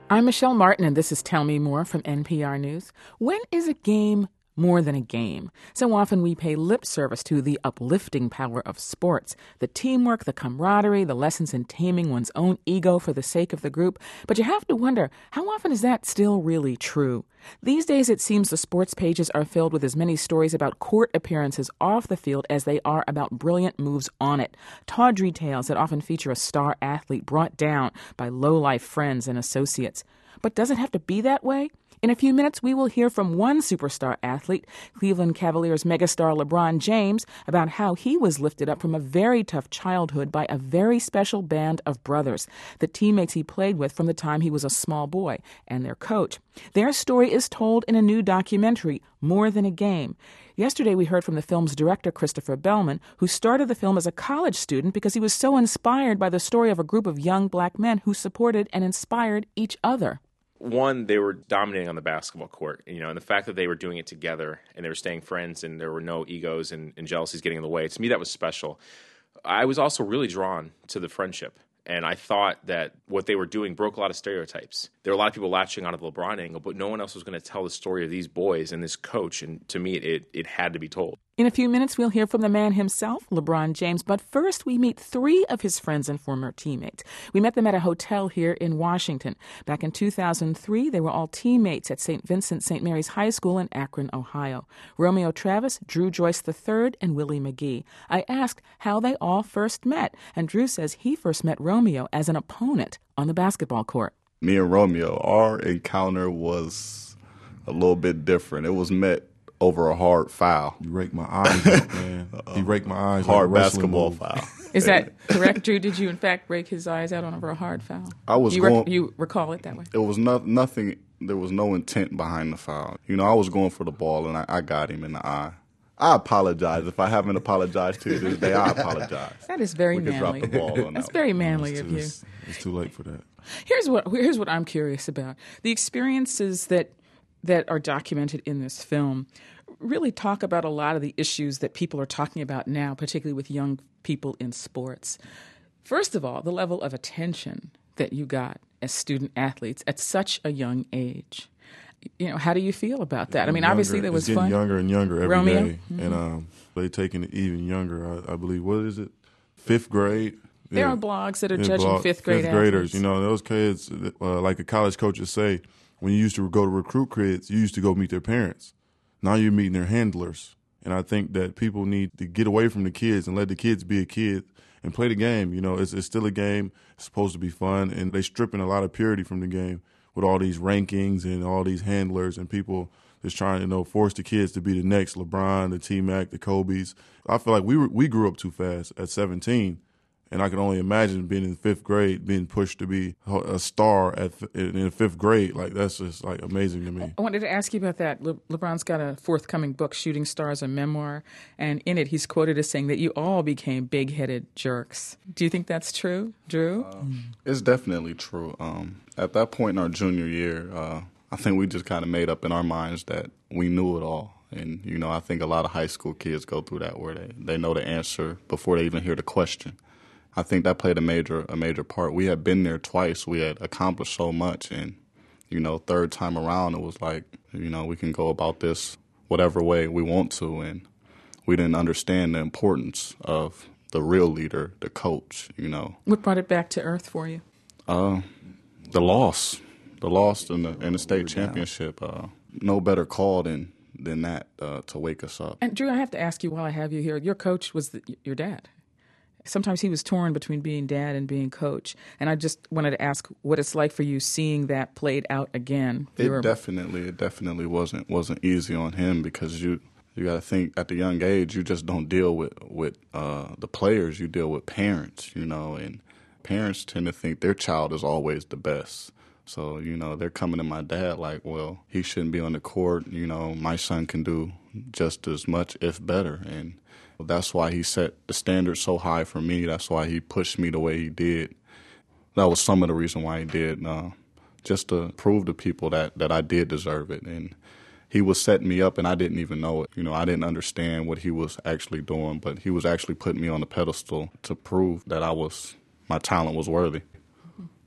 I'm Michelle Martin, and this is Tell Me More from NPR News. When is a game more than a game? So often we pay lip service to the uplifting power of sports, the teamwork, the camaraderie, the lessons in taming one's own ego for the sake of the group. But you have to wonder, how often is that still really true? These days, it seems the sports pages are filled with as many stories about court appearances off the field as they are about brilliant moves on it. Tawdry tales that often feature a star athlete brought down by low-life friends and associates. But does it have to be that way? In a few minutes, we will hear from one superstar athlete, Cleveland Cavaliers megastar LeBron James, about how he was lifted up from a very tough childhood by a very special band of brothers, the teammates he played with from the time he was a small boy, and their coach. Their story is told in a new documentary, More Than a Game. Yesterday, we heard from the film's director, Christopher Bellman, who started the film as a college student because he was so inspired by the story of a group of young black men who supported and inspired each other. One, they were dominating on the basketball court, and the fact that they were doing it together and they were staying friends and there were no egos and jealousies getting in the way. To me, that was special. I was also really drawn to the friendship. And I thought that what they were doing broke a lot of stereotypes. There were a lot of people latching onto the LeBron angle, but no one else was going to tell the story of these boys and this coach. And to me, it had to be told. In a few minutes, we'll hear from the man himself, LeBron James. But first, we meet three of his friends and former teammates. We met them at a hotel here in Washington. Back in 2003, they were all teammates at St. Vincent St. Mary's High School in Akron, Ohio. Romeo Travis, Drew Joyce III, and Willie McGee. I asked how they all first met, and Drew says he first met Romeo as an opponent on the basketball court. Me and Romeo, our encounter was a little bit different. It was met over a hard foul. You raked my eyes out, man. He raked my eyes. Hard like basketball foul. Is that correct, Drew? Did you, in fact, rake his eyes out over a hard foul? You recall it that way? It was nothing. There was no intent behind the foul. I was going for the ball, and I got him in the eye. I apologize. If I haven't apologized to you this day, I apologize. That is very manly. We could drop the ball on That's that. Very manly of you. It's too late for that. Here's what I'm curious about. The experiences that are documented in this film really talk about a lot of the issues that people are talking about now, particularly with young people in sports. First of all, the level of attention that you got as student athletes at such a young age. How do you feel about that? I mean, obviously there was it's fun. Getting younger and younger every Romeo? day. Mm-hmm. And they taking it even younger. I believe, what is it? 5th grade? There are blogs that are judging fifth graders. Athletes. Those kids, like the college coaches say, when you used to go to recruit kids, you used to go meet their parents. Now you're meeting their handlers. And I think that people need to get away from the kids and let the kids be a kid and play the game. It's still a game. It's supposed to be fun. And they're stripping a lot of purity from the game with all these rankings and all these handlers and people just trying to force the kids to be the next LeBron, the T-Mac, the Kobe's. I feel like we grew up too fast at 17. And I can only imagine being in 5th grade, being pushed to be a star in 5th grade. Like, that's just, amazing to me. I wanted to ask you about that. LeBron's got a forthcoming book, Shooting Stars, a memoir. And in it, he's quoted as saying that you all became big-headed jerks. Do you think that's true, Drew? It's definitely true. At that point in our junior year, I think we just kind of made up in our minds that we knew it all. And, I think a lot of high school kids go through that where they know the answer before they even hear the question. I think that played a major part. We had been there twice. We had accomplished so much. And, third time around, it was like, we can go about this whatever way we want to. And we didn't understand the importance of the real leader, the coach, What brought it back to earth for you? The loss in the state championship. No better call than that to wake us up. And, Drew, I have to ask you while I have you here, your coach was your dad. Sometimes he was torn between being dad and being coach. And I just wanted to ask what it's like for you seeing that played out again. It definitely wasn't easy on him because you got to think at the young age you just don't deal with the players. You deal with parents, and parents tend to think their child is always the best. So, they're coming to my dad like, well, he shouldn't be on the court. My son can do just as much, if better. And that's why he set the standard so high for me. That's why he pushed me the way he did. That was some of the reason why he did, just to prove to people that I did deserve it. And he was setting me up, and I didn't even know it. I didn't understand what he was actually doing, but he was actually putting me on the pedestal to prove that my talent was worthy.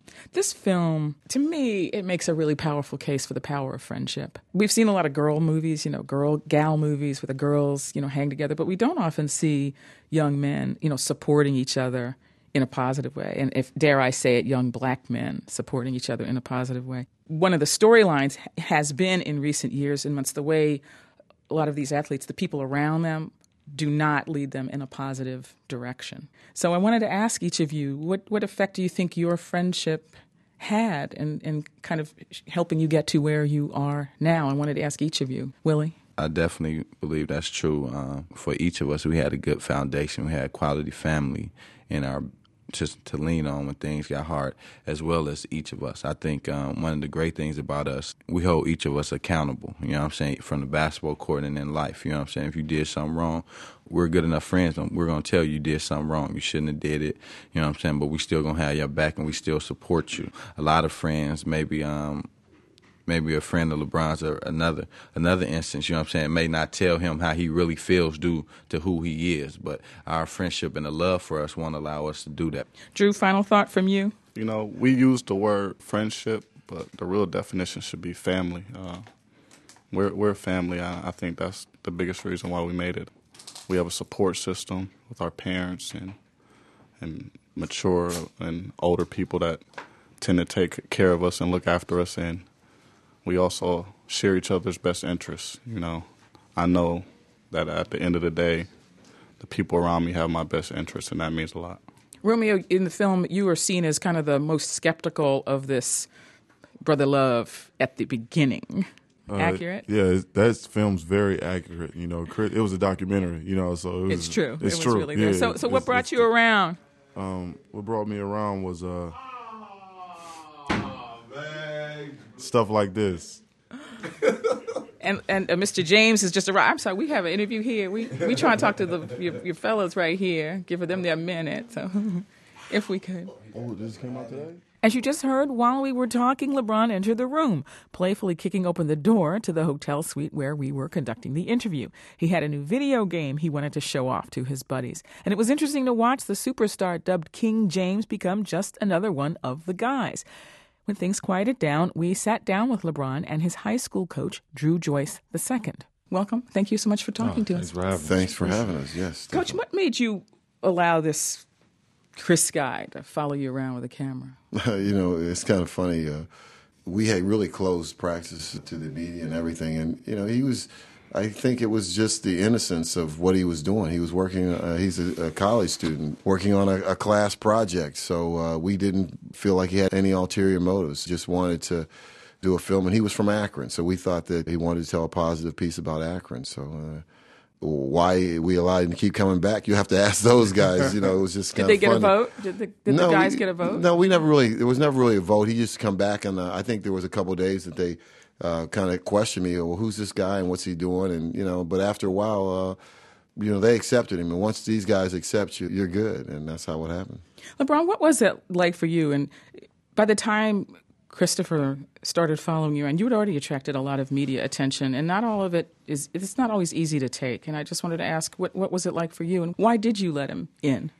This film, to me, it makes a really powerful case for the power of friendship. We've seen a lot of girl movies, gal movies where the girls, hang together, but we don't often see young men, supporting each other in a positive way. And if, dare I say it, young black men supporting each other in a positive way. One of the storylines has been in recent years, and it's the way a lot of these athletes, the people around them, do not lead them in a positive direction. So I wanted to ask each of you, what effect do you think your friendship had in kind of helping you get to where you are now? I wanted to ask each of you. Willie? I definitely believe that's true. For each of us, we had a good foundation. We had quality family in our just to lean on when things got hard, as well as each of us. I think one of the great things about us, we hold each of us accountable, you know what I'm saying, from the basketball court and in life, you know what I'm saying. If you did something wrong, we're good enough friends, we're going to tell you did something wrong. You shouldn't have did it, you know what I'm saying, but we still going to have your back and we still support you. A lot of friends, maybe a friend of LeBron's or another instance, you know what I'm saying, may not tell him how he really feels due to who he is. But our friendship and the love for us won't allow us to do that. Drew, final thought from you? We use the word friendship, but the real definition should be family. We're a family. I think that's the biggest reason why we made it. We have a support system with our parents and mature and older people that tend to take care of us and look after us, and we also share each other's best interests. I know that at the end of the day, the people around me have my best interests, and that means a lot. Romeo, in the film, you were seen as kind of the most skeptical of this brother love at the beginning. Accurate? Yeah, that film's very accurate. It was a documentary, so it's true. It's it was true. Really there. Yeah, so what brought you around? What brought me around was stuff like this. And Mr. James has just arrived. I'm sorry, we have an interview here. We try to talk to your fellows right here, give them their minute. So, if we could. Oh, this came out today? As you just heard, while we were talking, LeBron entered the room, playfully kicking open the door to the hotel suite where we were conducting the interview. He had a new video game he wanted to show off to his buddies. And it was interesting to watch the superstar dubbed King James become just another one of the guys. When things quieted down, we sat down with LeBron and his high school coach, Drew Joyce II. Welcome. Thank you so much for talking to us. Thanks for having us, yes. Coach, what made you allow this Chris guy to follow you around with a camera? It's kind of funny. We had really closed practice to the media and everything, and, I think it was just the innocence of what he was doing. He was working, he's a college student, working on a class project, so we didn't feel like he had any ulterior motives, just wanted to do a film, and he was from Akron, so we thought that he wanted to tell a positive piece about Akron, so why we allowed him to keep coming back, you have to ask those guys, it was just kind of Did they get a vote? Did the guys get a vote? No, there was never really a vote. He just come back, and I think there was a couple of days that they kind of questioned me, well, who's this guy and what's he doing? And, but after a while, they accepted him. And once these guys accept you, you're good. And that's how it happened. LeBron, what was it like for you? And by the time Christopher started following you, and you had already attracted a lot of media attention, and not all of it's not always easy to take. And I just wanted to ask, what was it like for you? And why did you let him in?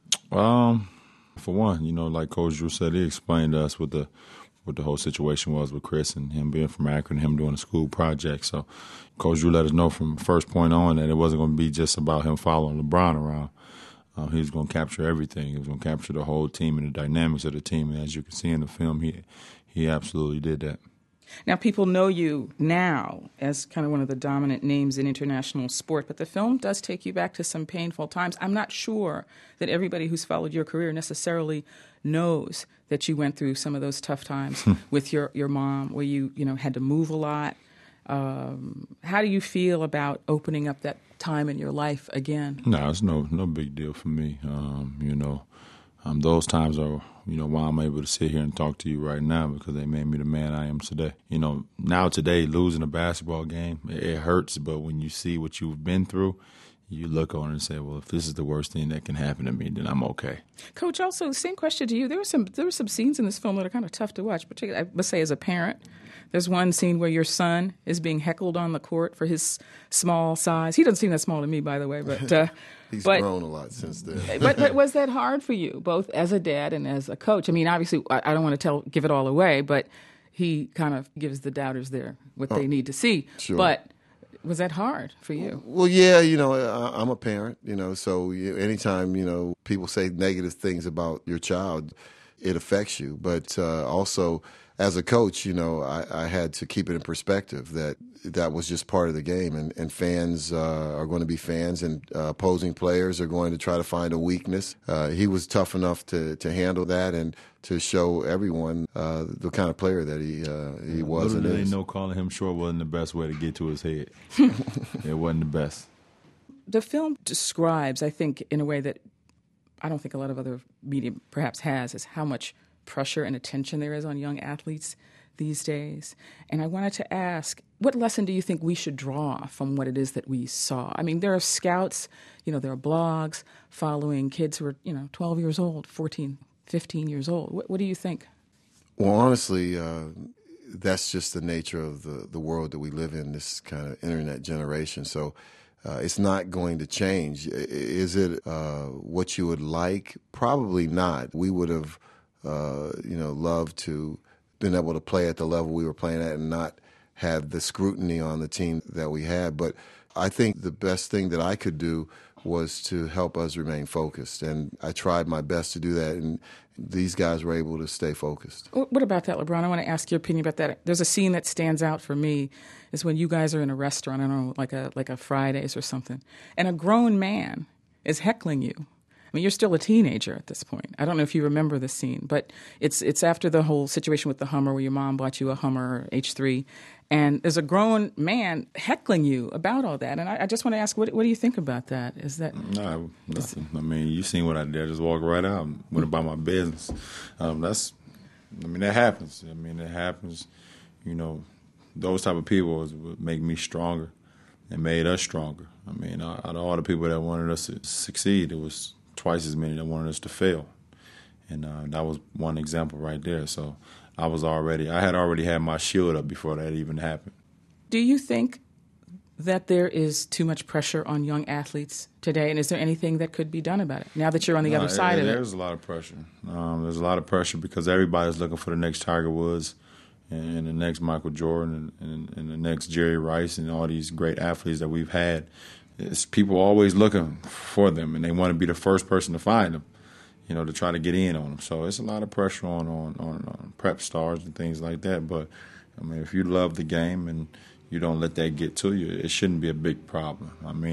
For one, like Coach Drew said, he explained to us what the whole situation was with Chris and him being from Akron, him doing a school project. So Coach Drew let us know from first point on that it wasn't going to be just about him following LeBron around. He was going to capture everything. He was going to capture the whole team and the dynamics of the team. And as you can see in the film, he absolutely did that. Now, people know you now as kind of one of the dominant names in international sport, but the film does take you back to some painful times. I'm not sure that everybody who's followed your career necessarily knows that you went through some of those tough times with your mom, where you had to move a lot. How do you feel about opening up that time in your life again? No, it's no big deal for me. Those times are, why I'm able to sit here and talk to you right now, because they made me the man I am today. Now today, losing a basketball game, it hurts, but when you see what you've been through, you look on it and say, well, if this is the worst thing that can happen to me, then I'm okay. Coach, also, same question to you. There were some scenes in this film that are kind of tough to watch, particularly, I must say, as a parent. There's one scene where your son is being heckled on the court for his small size. He doesn't seem that small to me, by the way, but he's grown a lot since then. but was that hard for you, both as a dad and as a coach? I mean, obviously, I don't want to give it all away, but he kind of gives the doubters there what they need to see. Sure. But was that hard for you? Well, yeah, I'm a parent, so anytime, people say negative things about your child, it affects you. But also, as a coach, I had to keep it in perspective that was just part of the game. And fans are going to be fans, and opposing players are going to try to find a weakness. He was tough enough to handle that and to show everyone the kind of player that he was and Little is. they know calling him short wasn't the best way to get to his head. It wasn't the best. The film describes, I think, in a way that I don't think a lot of other media perhaps has, is how much pressure and attention there is on young athletes these days. And I wanted to ask, what lesson do you think we should draw from what it is that we saw? I mean, there are scouts, there are blogs following kids who are, 12 years old, 14, 15 years old. What do you think? Well, honestly, that's just the nature of the world that we live in, this kind of internet generation. So it's not going to change. Is it what you would like? Probably not. We would have loved to been able to play at the level we were playing at and not have the scrutiny on the team that we had. But I think the best thing that I could do was to help us remain focused. And I tried my best to do that, and these guys were able to stay focused. What about that, LeBron? I want to ask your opinion about that. There's a scene that stands out for me is when you guys are in a restaurant, I don't know, like a Fridays or something, and a grown man is heckling you. I mean, you're still a teenager at this point. I don't know if you remember the scene, but it's after the whole situation with the Hummer where your mom bought you a Hummer H3, and there's a grown man heckling you about all that. And I just want to ask, what do you think about that? Is that No, nothing. I mean, you seen what I did. I just walked right out and went about my business. That happens. It happens. Those type of people would make me stronger and made us stronger. Out of all the people that wanted us to succeed, it was twice as many that wanted us to fail. And that was one example right there. So I had already had my shield up before that even happened. Do you think that there is too much pressure on young athletes today? And is there anything that could be done about it now that you're on the other side of it? There's a lot of pressure. There's a lot of pressure because everybody's looking for the next Tiger Woods and the next Michael Jordan and the next Jerry Rice and all these great athletes that we've had. It's people always looking for them, and they want to be the first person to find them, to try to get in on them. So it's a lot of pressure on prep stars and things like that. But, if you love the game and you don't let that get to you, it shouldn't be a big problem.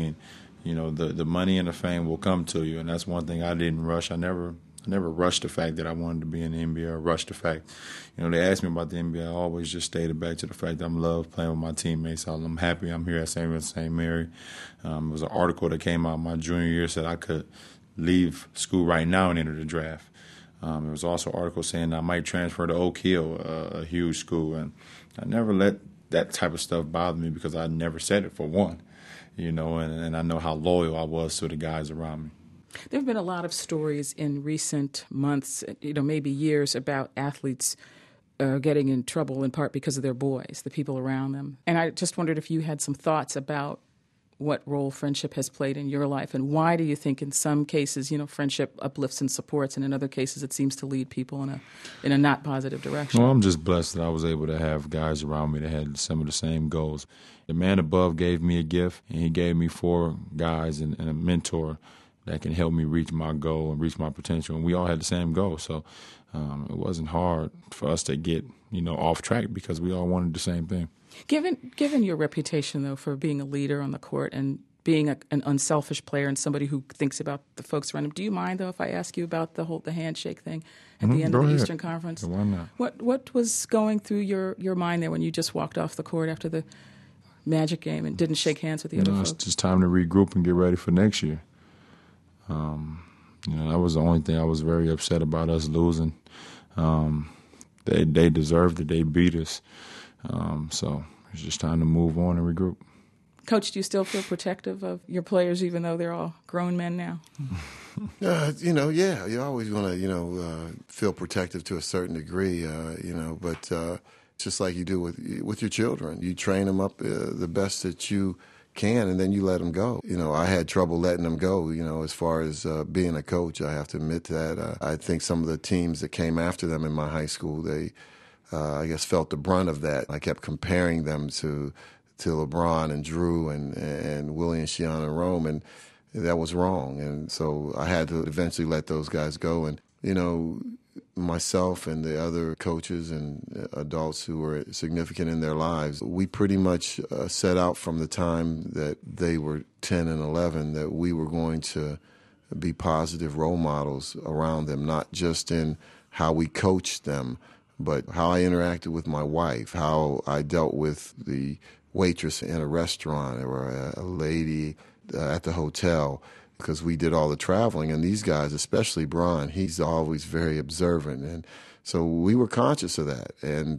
The money and the fame will come to you, and that's one thing I didn't rush. I never rushed the fact that I wanted to be in the NBA or rushed the fact. They asked me about the NBA. I always just stated back to the fact that I love playing with my teammates. I'm happy I'm here at St. Mary. It was an article that came out my junior year said I could leave school right now and enter the draft. There was also an article saying I might transfer to Oak Hill, a huge school. And I never let that type of stuff bother me because I never said it for one, and I know how loyal I was to the guys around me. There have been a lot of stories in recent months, maybe years, about athletes getting in trouble in part because of their boys, the people around them. And I just wondered if you had some thoughts about what role friendship has played in your life, and why do you think in some cases, friendship uplifts and supports, and in other cases it seems to lead people in a not positive direction? Well, I'm just blessed that I was able to have guys around me that had some of the same goals. The man above gave me a gift, and he gave me 4 guys and a mentor that can help me reach my goal and reach my potential. And we all had the same goal. So it wasn't hard for us to get, off track because we all wanted the same thing. Given your reputation, though, for being a leader on the court and being an unselfish player and somebody who thinks about the folks around him, do you mind, though, if I ask you about the handshake thing at the end of the Eastern Conference? Why not? What was going through your mind there when you just walked off the court after the Magic game and didn't shake hands with the other folks? It's just time to regroup and get ready for next year. That was the only thing I was very upset about us losing. They deserved it. They beat us. So it's just time to move on and regroup. Coach, do you still feel protective of your players, even though they're all grown men now? Yeah, you always want to, feel protective to a certain degree, but just like you do with your children. You train them up the best that you can, and then you let them go. I had trouble letting them go, as far as being a coach. I have to admit that. I think some of the teams that came after them in my high school, they, I guess, felt the brunt of that. I kept comparing them to LeBron and Drew and Willie and Shiana and Rome, and that was wrong. And so I had to eventually let those guys go. And, myself and the other coaches and adults who were significant in their lives, we pretty much set out from the time that they were 10 and 11 that we were going to be positive role models around them, not just in how we coached them, but how I interacted with my wife, how I dealt with the waitress in a restaurant or a lady at the hotel, because we did all the traveling. And these guys, especially Bron, he's always very observant. And so we were conscious of that. And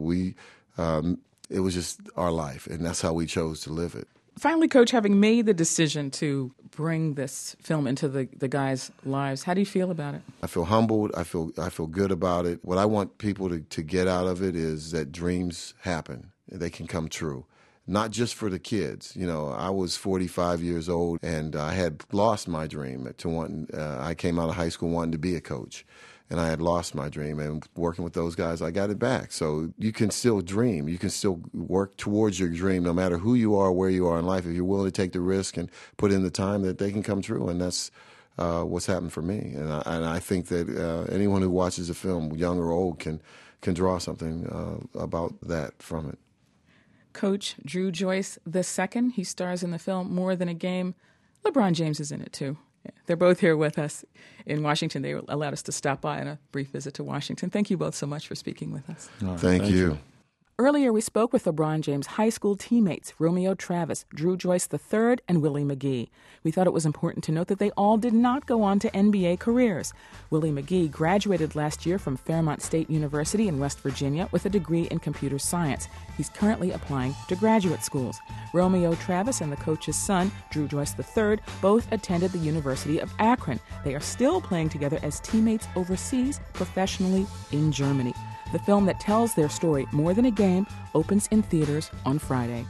it was just our life, and that's how we chose to live it. Finally, Coach, having made the decision to bring this film into the guys' lives, how do you feel about it? I feel humbled. I feel good about it. What I want people to get out of it is that dreams happen. They can come true. Not just for the kids. I was 45 years old, and I had lost my dream to wanting. I came out of high school wanting to be a coach, and I had lost my dream. And working with those guys, I got it back. So you can still dream. You can still work towards your dream, no matter who you are, where you are in life. If you're willing to take the risk and put in the time, that they can come true. And that's what's happened for me. And I think that anyone who watches the film, young or old, can draw something about that from it. Coach Dru Joyce II, he stars in the film More Than a Game. LeBron James is in it, too. They're both here with us in Washington. They allowed us to stop by on a brief visit to Washington. Thank you both so much for speaking with us. Right, thank you. Earlier, we spoke with LeBron James' high school teammates, Romeo Travis, Dru Joyce III, and Willie McGee. We thought it was important to note that they all did not go on to NBA careers. Willie McGee graduated last year from Fairmont State University in West Virginia with a degree in computer science. He's currently applying to graduate schools. Romeo Travis and the coach's son, Dru Joyce III, both attended the University of Akron. They are still playing together as teammates overseas, professionally in Germany. The film that tells their story, More Than a Game, opens in theaters on Friday.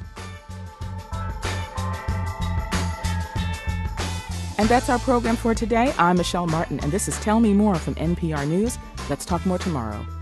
And that's our program for today. I'm Michelle Martin, and this is Tell Me More from NPR News. Let's talk more tomorrow.